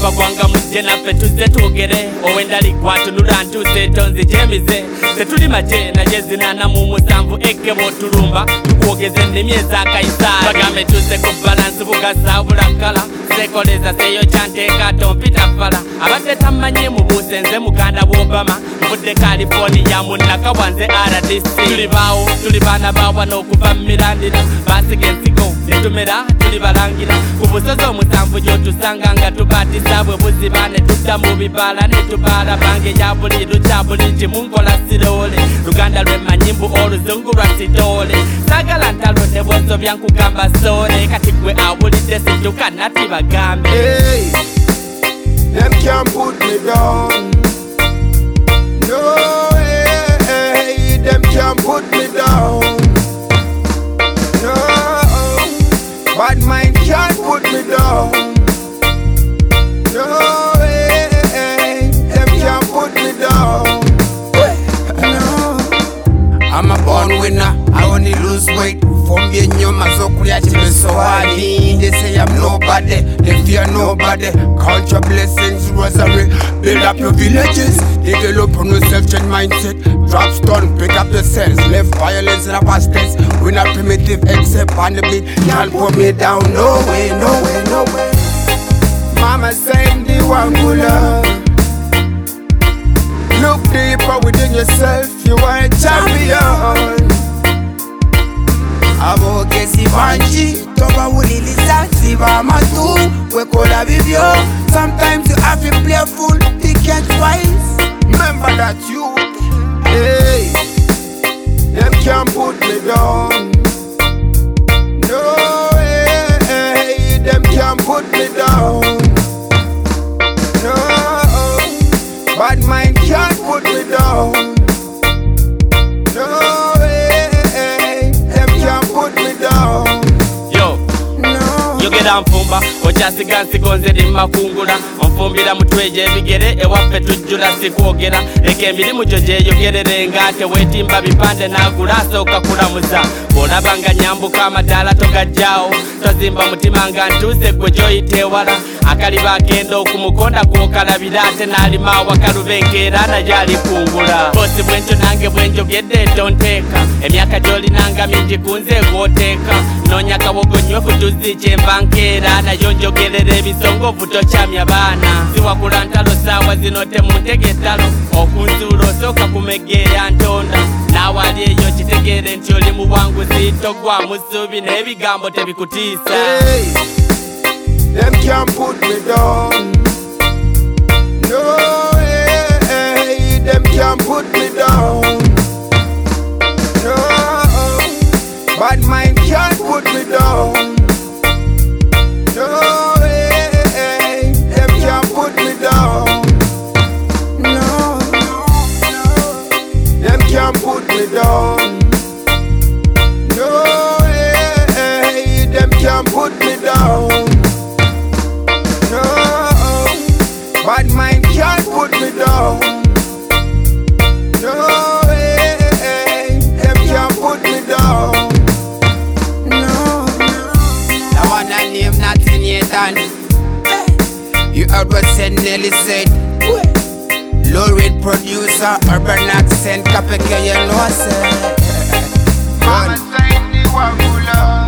bagwanga mujje naffe tuzze twogere owenda ligwatunula ntuuse tonzi jemize tetuli maje naye zinana mu musanvu eke bwotulumba tukwogeze ennimi eza kaisaali bagambe tuze ku balansi bugasa bulakala sekoleza seyo kyanteeka tompita fala abadde tamanyi mubuuse nze muganda bw'obama mvudde California munnaka bwanze RDC tuli baawo tuli baana bawa n'okuva mu mirandira basiga ensigo netumera tuli balangira ku busozi omusanvu gyotusanga nga tubatisa bwe buziba ne tudda mu bibala ne tubaala bange ya buli lukya buli kimu nkola siroole luganda lw'emanyimbu oluzungu lwa sitoole saagala ntalo ne bw'osobya nkugamba soole kati gwe awulidde situka nati bagambe Hey, them can't put me down. No, hey, them can't put me down. No, bad mind can't put me down. No, hey, them can't put me down. No, I'm a born winner. I only lose weight. From being nyoma zokulya chimesowani. They say I'm nobody, they fear nobody. Count your blessings, rosary. Build up your villages, develop on yourself, change mindset. Drop stone, pick up yourselves. Left violence in the past tense. We're not primitive except on the beat. Can't put me down, no way, no way, no way. Mama saying the one good love. Look deeper within yourself, you are a champion. Abogezi banji toba wuliliza siba matu wekola bibyo. Sometimes you have to play a fool, think twice. Remember that you, hey, them can't put me down. No, hey, them can't put me down. No, bad mind can't put me down. No, hey, them can't put me down. yo No. yogera nfumba okyasiga nsigonze ndi makungula onfumbira mutweje ebigere ewaffe tujjula sikwogera leka emirimu gyo gyeyogerere nga teweetimba bipande n'agula asooka kulamuza bw'olaba nga nyambuka amadaala togajjaawo tozimba mutima nga ntuuse gwe gy'oyita ewala akaliba agenda okumukonda kwokalabira ate n'alima awakaluba enkeera naye alikungula boosi bwentyo nange bwenjogedde tonteeka emyaka gy'olinanga mingi kunze gw'oteeka noonya kawogo nywefu tuzi kyemba nkeera nayo njogerera ebisongovu tokyamya baana siwakula ntalo saawa zino temuntege ettalo okunsuula osooka kumegeera ntonda naawe ali eyo kitegeere nti oli muwanguzi togwa mu ssuubi n'ebigambo tebikutiisa Hey, them can't put me down. No, hey, them can't put me down. No, bad mind can't put me down. No, hey, them can't put me down. No, them can't put me down. No, hey, them can't put me down. No, bad mind can't put me down. No, hey, them can't put me down. No, I wanna name nothing yet and you heard what said Nelly said. Low rate producer, urban accent, Kapeke, you know I said. Mama saying the one who love.